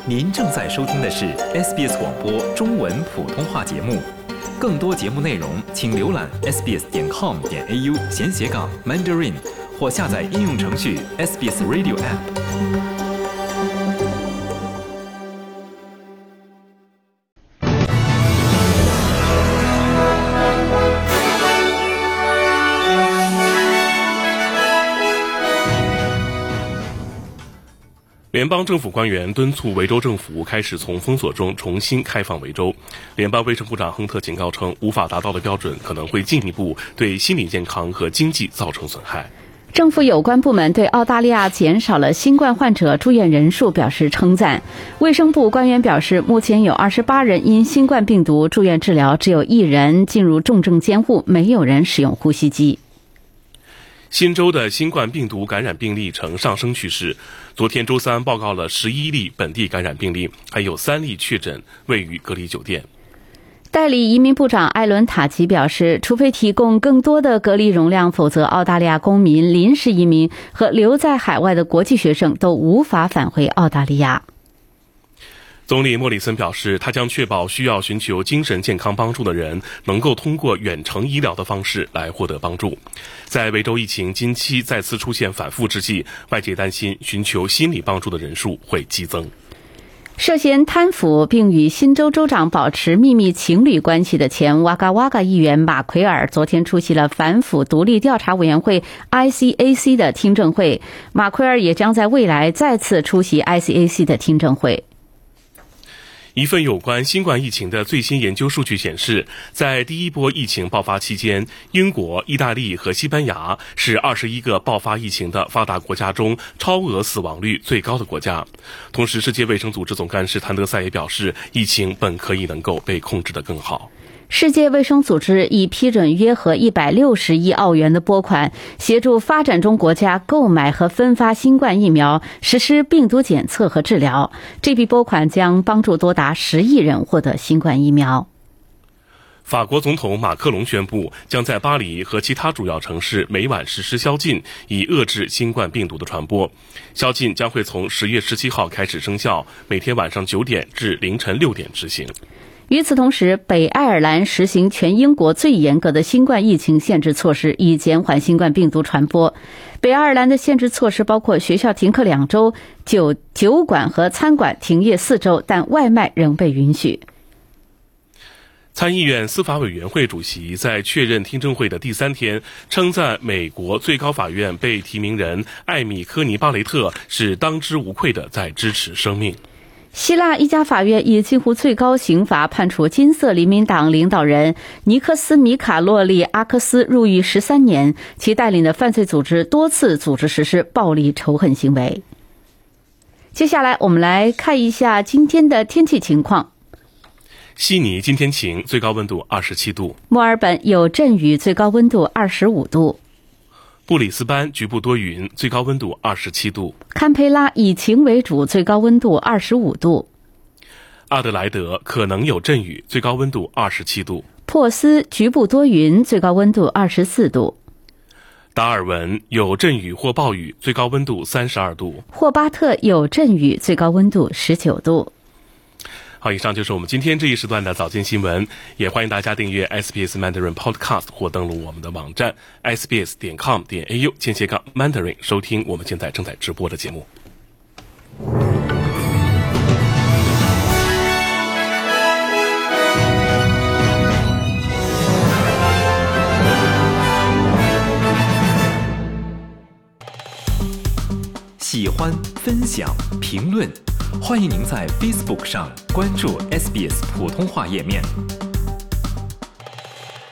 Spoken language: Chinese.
您正在收听的是 SBS 广播中文普通话节目。更多节目内容，请浏览 sbs.com.au/Mandarin 或下载应用程序 SBS Radio App。 联邦政府官员敦促维州政府开始从封锁中重新开放维州。联邦卫生部长亨特警告称，无法达到的标准可能会进一步对心理健康和经济造成损害。 政府有关部门对澳大利亚减少了新冠患者住院人数表示称赞。卫生部官员表示，目前有28人因新冠病毒住院治疗，只有1人进入重症监护，没有人使用呼吸机。 新州的新冠病毒感染病例呈上升趋势，昨天周三报告了11例本地感染病例，还有3例确诊位于隔离酒店。 代理移民部长艾伦塔吉表示，除非提供更多的隔离容量，否则澳大利亚公民、临时移民和留在海外的国际学生都无法返回澳大利亚。 总理莫里森表示，他将确保需要寻求精神健康帮助的人能够通过远程医疗的方式来获得帮助。在维州疫情近期再次出现反复之际，外界担心寻求心理帮助的人数会激增。 涉嫌贪腐并与新州州长保持秘密情侣关系的前哇嘎哇嘎议员马奎尔昨天出席了反腐独立调查委员会 ICAC 的听证会，马奎尔也将在未来再次出席 ICAC 的听证会。 一份有关新冠疫情的最新研究数据显示，在第一波疫情爆发期间，英国、意大利和西班牙是21个爆发疫情的发达国家中超额死亡率最高的国家。同时，世界卫生组织总干事谭德赛也表示，疫情本可以能够被控制得更好。 世界卫生组织已批准约合160亿澳元的拨款，协助发展中国家购买和分发新冠疫苗，实施病毒检测和治疗。这笔拨款将帮助多达10亿人获得新冠疫苗。 法国总统马克龙宣布，将在巴黎和其他主要城市每晚实施宵禁，以遏制新冠病毒的传播。宵禁将会从10月17号开始生效，每天晚上9点至凌晨6点执行。 与此同时，北爱尔兰实行全英国最严格的新冠疫情限制措施，以减缓新冠病毒传播。北爱尔兰的限制措施包括学校停课2周，酒馆和餐馆停业4周，但外卖仍被允许。 参议院司法委员会主席在确认听证会的第3天，称赞美国最高法院被提名人艾米科尼巴雷特是当之无愧的在支持生命。 希腊一家法院以近乎最高刑罚判处金色黎明党领导人尼克斯米卡洛利阿克斯入狱13年，其带领的犯罪组织多次组织实施暴力仇恨行为。接下来我们来看一下今天的天气情况。 悉尼今天晴，最高温度27度。 墨尔本有阵雨，最高温度25度。 布里斯班局部多云，最高温度27度。 堪培拉以晴为主，最高温度25度。 阿德莱德可能有阵雨，最高温度27度。 珀斯局部多云，最高温度24度。 达尔文有阵雨或暴雨，最高温度32度。 霍巴特有阵雨，最高温度19度。 好，以上就是我们今天这一时段的早间新闻，也欢迎大家订阅 SBS Mandarin Podcast 或登录我们的网站 sbs.com.au/Mandarin 收听我们现在正在直播的节目。 喜欢、分享、评论，欢迎您在 Facebook 上关注 SBS 普通话页面。